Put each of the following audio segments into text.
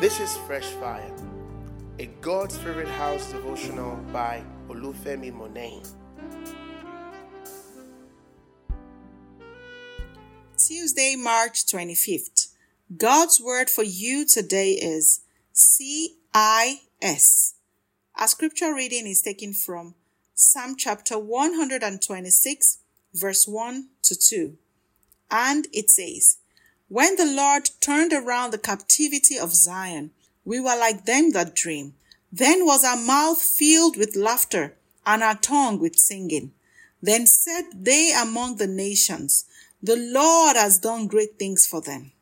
This is Fresh Fire, a God's Favorite House devotional by Olufemi Monet. Tuesday, March 25th. God's word for you today is CIS. Our scripture reading is taken from Psalm chapter 126, verse 1 to 2. And it says, "When the Lord turned around the captivity of Zion, we were like them that dream. Then was our mouth filled with laughter, and our tongue with singing. Then said they among the nations, the Lord has done great things for them."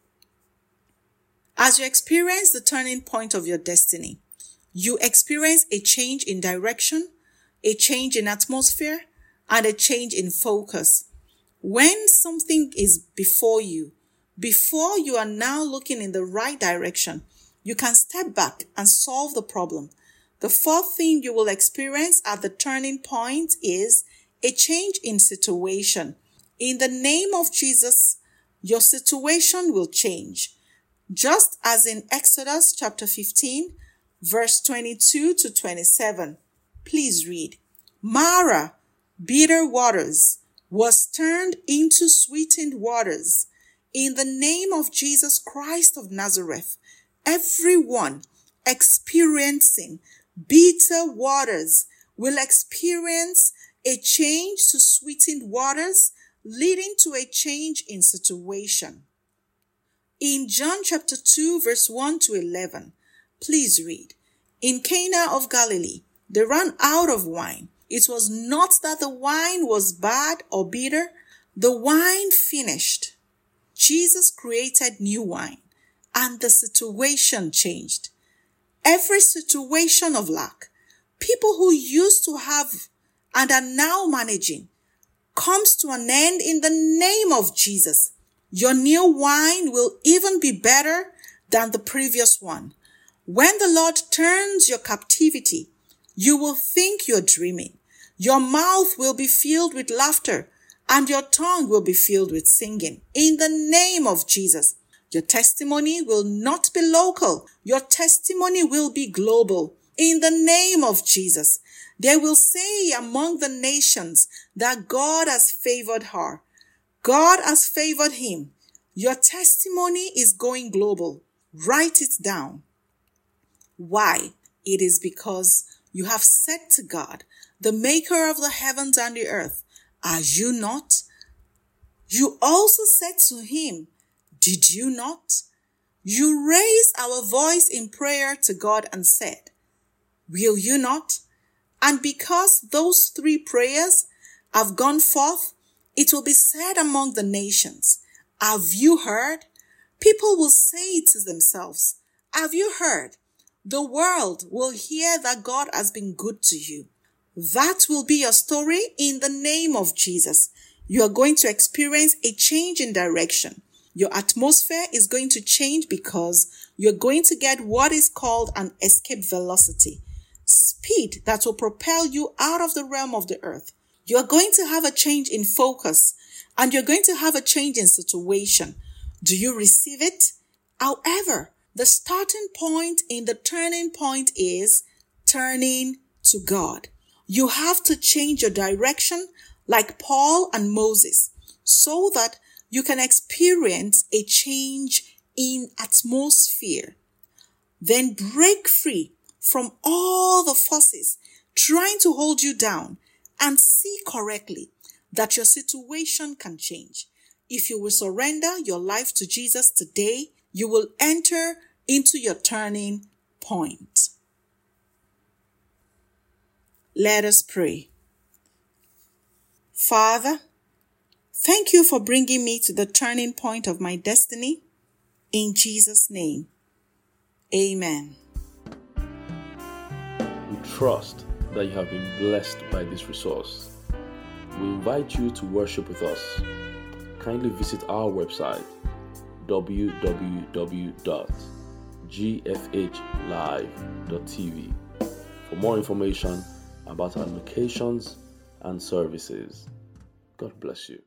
As you experience the turning point of your destiny, you experience a change in direction, a change in atmosphere, and a change in focus. When something is before you are now looking in the right direction, you can step back and solve the problem. The fourth thing you will experience at the turning point is a change in situation. In the name of Jesus, your situation will change. Just as in Exodus chapter 15, verse 22 to 27. Please read. "Mara, bitter waters, was turned into sweetened waters. In the name of Jesus Christ of Nazareth, everyone experiencing bitter waters will experience a change to sweetened waters, leading to a change in situation." In John chapter 2, verse 1 to 11, please read. "In Cana of Galilee, they ran out of wine. It was not that the wine was bad or bitter. The wine finished. Jesus created new wine, and the situation changed. Every situation of lack, people who used to have and are now managing, comes to an end in the name of Jesus. Your new wine will even be better than the previous one. When the Lord turns your captivity, you will think you're dreaming. Your mouth will be filled with laughter, and your tongue will be filled with singing. In the name of Jesus, your testimony will not be local. Your testimony will be global. In the name of Jesus, they will say among the nations that God has favored her. God has favored him. Your testimony is going global. Write it down. Why? It is because you have said to God, the maker of the heavens and the earth, "Are you not?" You also said to him, "Did you not?" You raised our voice in prayer to God and said, "Will you not?" And because those three prayers have gone forth, it will be said among the nations, "Have you heard?" People will say to themselves, "Have you heard?" The world will hear that God has been good to you. That will be your story in the name of Jesus. You are going to experience a change in direction. Your atmosphere is going to change because you're going to get what is called an escape velocity, speed that will propel you out of the realm of the earth. You're going to have a change in focus, and you're going to have a change in situation. Do you receive it? However, the starting point in the turning point is turning to God. You have to change your direction like Paul and Moses so that you can experience a change in atmosphere. Then break free from all the forces trying to hold you down and see correctly that your situation can change. If you will surrender your life to Jesus today, you will enter into your turning point. Let us pray. Father, thank you for bringing me to the turning point of my destiny. In Jesus' name, amen. We trust that you have been blessed by this resource. We invite you to worship with us. Kindly visit our website www.gfhlive.tv for more information about our locations and services. God bless you.